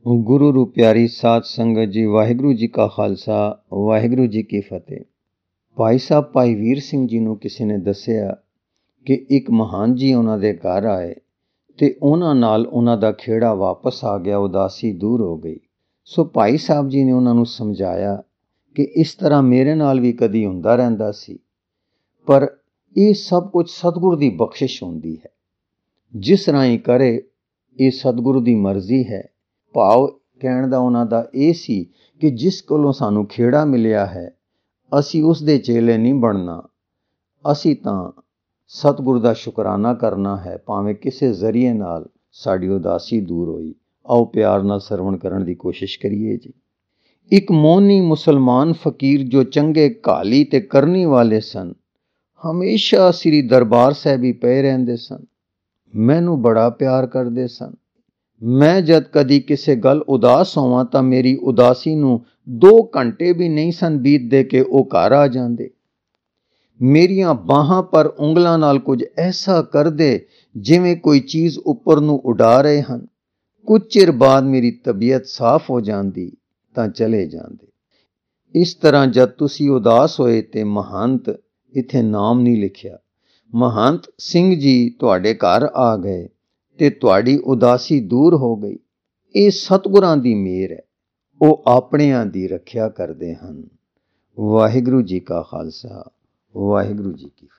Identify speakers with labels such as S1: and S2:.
S1: ਗੁਰੂ ਰੂ ਪਿਆਰੀ ਸਾਧ ਸੰਗਤ ਜੀ, ਵਾਹਿਗੁਰੂ ਜੀ ਕਾ ਖਾਲਸਾ, ਵਾਹਿਗੁਰੂ ਜੀ ਕੀ ਫਤਿਹ। ਭਾਈ ਸਾਹਿਬ ਭਾਈ ਵੀਰ ਸਿੰਘ ਜੀ ਨੂੰ ਕਿਸੇ ਨੇ ਦੱਸਿਆ ਕਿ ਇੱਕ ਮਹਾਨ ਜੀ ਉਹਨਾਂ ਦੇ ਘਰ ਆਏ ਤੇ ਉਹਨਾਂ ਨਾਲ ਉਹਨਾਂ ਦਾ ਖੇੜਾ ਵਾਪਸ ਆ ਗਿਆ, ਉਦਾਸੀ ਦੂਰ ਹੋ ਗਈ। ਸੋ ਭਾਈ ਸਾਹਿਬ ਜੀ ਨੇ ਉਹਨਾਂ ਨੂੰ ਸਮਝਾਇਆ ਕਿ ਇਸ ਤਰ੍ਹਾਂ ਮੇਰੇ ਨਾਲ ਵੀ ਕਦੀ ਹੁੰਦਾ ਰਹਿੰਦਾ ਸੀ, ਪਰ ਇਹ ਸਭ ਕੁਝ ਸਤਿਗੁਰ ਦੀ ਬਖਸ਼ਿਸ਼ ਹੁੰਦੀ ਹੈ। ਜਿਸ ਰਾਹੀਂ ਕਰੇ ਇਹ ਸਤਿਗੁਰੂ ਦੀ ਮਰਜ਼ੀ ਹੈ। ਭਾਵ ਕਹਿਣ ਦਾ ਉਹਨਾਂ ਦਾ ਇਹ ਸੀ ਕਿ ਜਿਸ ਕੋਲੋਂ ਸਾਨੂੰ ਖੇੜਾ ਮਿਲਿਆ ਹੈ, ਅਸੀਂ ਉਸ ਦੇ ਚੇਲੇ ਨਹੀਂ ਬਣਨਾ, ਅਸੀਂ ਤਾਂ ਸਤਿਗੁਰ ਦਾ ਸ਼ੁਕਰਾਨਾ ਕਰਨਾ ਹੈ, ਭਾਵੇਂ ਕਿਸੇ ਜ਼ਰੀਏ ਨਾਲ ਸਾਡੀ ਉਦਾਸੀ ਦੂਰ ਹੋਈ। ਆਓ ਪਿਆਰ ਨਾਲ ਸਰਵਣ ਕਰਨ ਦੀ ਕੋਸ਼ਿਸ਼ ਕਰੀਏ ਜੀ। ਇੱਕ ਮੋਹਨੀ ਮੁਸਲਮਾਨ ਫਕੀਰ ਜੋ ਚੰਗੇ ਘਾਲੀ ਤੇ ਕਰਨੀ ਵਾਲੇ ਸਨ, ਹਮੇਸ਼ਾ ਸ੍ਰੀ ਦਰਬਾਰ ਸਾਹਿਬ ਹੀ ਪਏ ਰਹਿੰਦੇ ਸਨ। ਮੈਨੂੰ ਬੜਾ ਪਿਆਰ ਕਰਦੇ ਸਨ। ਮੈਂ ਜਦ ਕਦੀ ਕਿਸੇ ਗੱਲ ਉਦਾਸ ਹੋਵਾਂ ਤਾਂ ਮੇਰੀ ਉਦਾਸੀ ਨੂੰ 2 ਘੰਟੇ ਵੀ ਨਹੀਂ ਸਨ ਬੀਤਦੇ ਕਿ ਉਹ ਘਰ ਆ ਜਾਂਦੇ। ਮੇਰੀਆਂ ਬਾਹਾਂ ਪਰ ਉਂਗਲਾਂ ਨਾਲ ਕੁਝ ਐਸਾ ਕਰਦੇ ਜਿਵੇਂ ਕੋਈ ਚੀਜ਼ ਉੱਪਰ ਨੂੰ ਉਡਾ ਰਹੇ ਹਨ। ਕੁਝ ਚਿਰ ਬਾਅਦ ਮੇਰੀ ਤਬੀਅਤ ਸਾਫ਼ ਹੋ ਜਾਂਦੀ ਤਾਂ ਚਲੇ ਜਾਂਦੇ। ਇਸ ਤਰ੍ਹਾਂ ਜਦ ਤੁਸੀਂ ਉਦਾਸ ਹੋਏ ਤੇ ਮਹੰਤ, ਇੱਥੇ ਨਾਮ ਨਹੀਂ ਲਿਖਿਆ, ਮਹੰਤ ਸਿੰਘ ਜੀ ਤੁਹਾਡੇ ਘਰ ਆ ਗਏ ਤੇ ਤੁਹਾਡੀ ਉਦਾਸੀ ਦੂਰ ਹੋ ਗਈ। ਇਹ ਸਤਿਗੁਰਾਂ ਦੀ ਮਿਹਰ ਹੈ, ਉਹ ਆਪਣਿਆਂ ਦੀ ਰੱਖਿਆ ਕਰਦੇ ਹਨ। ਵਾਹਿਗੁਰੂ ਜੀ ਕਾ ਖਾਲਸਾ, ਵਾਹਿਗੁਰੂ ਜੀ ਕੀ ਫਤਿਹ।